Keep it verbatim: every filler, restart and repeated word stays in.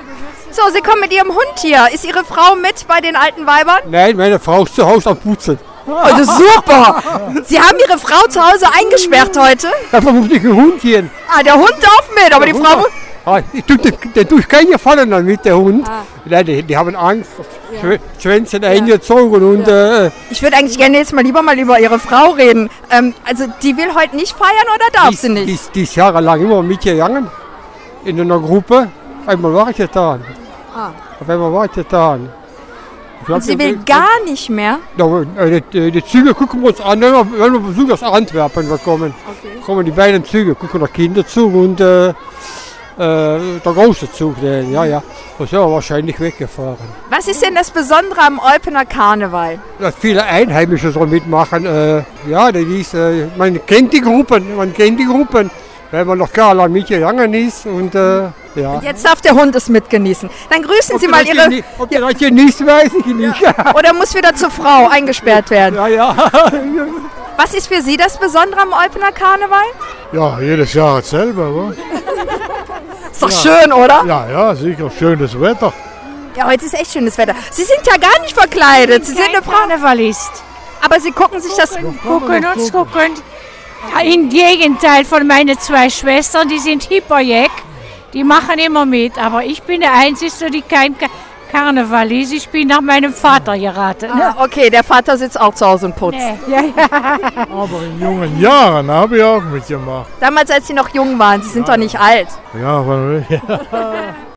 So, Sie kommen mit Ihrem Hund hier. Ist Ihre Frau mit bei den alten Weibern? Nein, meine Frau ist zu Hause am Putzen. Oh, das ist super. Sie haben Ihre Frau zu Hause eingesperrt heute? Dafür muss ich einen Hund gehen. Ah, der Hund darf mit, aber die Hund Frau... darf- Ah, ich tue, den, den tue ich keinen Gefallen an mit, der Hund. Ah. Nein, die, die haben Angst. Schwä- Schwänze eingezogen und äh, Ich würde eigentlich gerne jetzt mal lieber mal über Ihre Frau reden. Ähm, also, die will heute nicht feiern oder darf die, sie nicht? die, ist- die ist jahrelang immer mitgegangen in einer Gruppe. Einmal war ich getan. Ah. Auf einmal war ich getan. Ich Und hab sie will gesagt, gar nicht mehr? Ja, äh, die, die Züge gucken wir uns an, wenn wir, wenn wir Besuch aus Antwerpen wir kommen. Okay. Kommen die beiden Züge, gucken der Kinderzug und äh, äh, der große Zug. Der, ja, ja. Und sind wir wahrscheinlich weggefahren. Was ist denn das Besondere am Eupener Karneval? Dass viele Einheimische so mitmachen. Äh, ja, das ist, äh, man kennt die Gruppen, man kennt die Gruppen, weil man noch gar lange mitgegangen ist. Und, äh, ja. Jetzt darf der Hund es mitgenießen. Dann grüßen Sie Ob mal der das Ihre... genie- Ob der das genießt, weiß ich nicht. Ja, Oder muss wieder zur Frau eingesperrt werden? ja. ja. Was ist für Sie das Besondere am Eupener Karneval? Ja, jedes Jahr dasselbe, wa? Ist doch schön, oder? Ja, ja, sicher, schönes Wetter. Ja, heute ist echt schönes Wetter. Sie sind ja gar nicht verkleidet. Sie sind eine Frau. Karnevalist. Aber Sie gucken sich das... Gucken uns gucken. Im Gegenteil von meinen zwei Schwestern, die sind Hyperjack. Die machen immer mit. Aber ich bin der Einzige, die kein Ka- Karneval ist. Ich bin nach meinem Vater geraten. Ah, okay, der Vater sitzt auch zu Hause und putzt. Nee, ja, ja. Aber in jungen Jahren habe ich auch mitgemacht. Damals, als Sie noch jung waren. Sie sind doch nicht alt. Ja, aber, ja.